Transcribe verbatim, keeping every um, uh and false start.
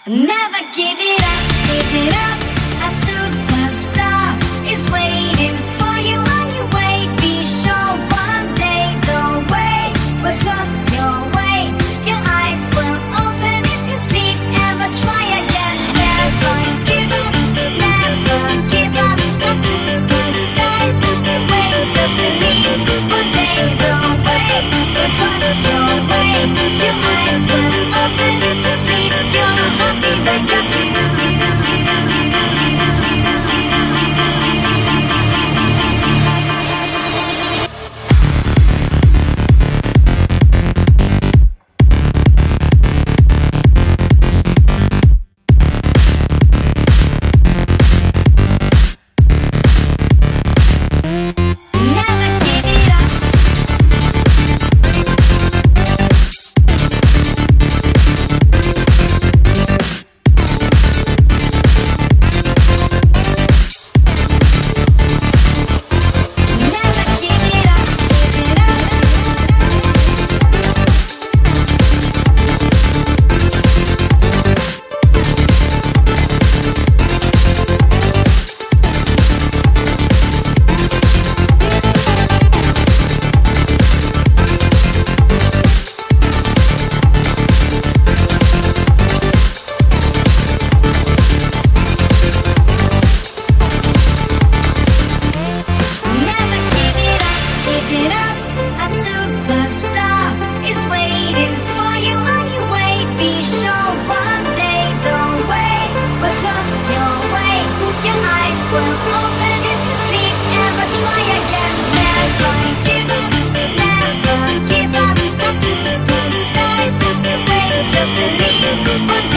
Never give it up, give it up. A superstar is waiting for you on your way. Be sure one day the way will cross your way. Your eyes will open if you sleep. Ever try again. Never give up, never give up. A superstar is on the way. Just believe one day the way will cross your way. Your eyes will open if you sleep. You're happy, wake up, you, you, you, just believe one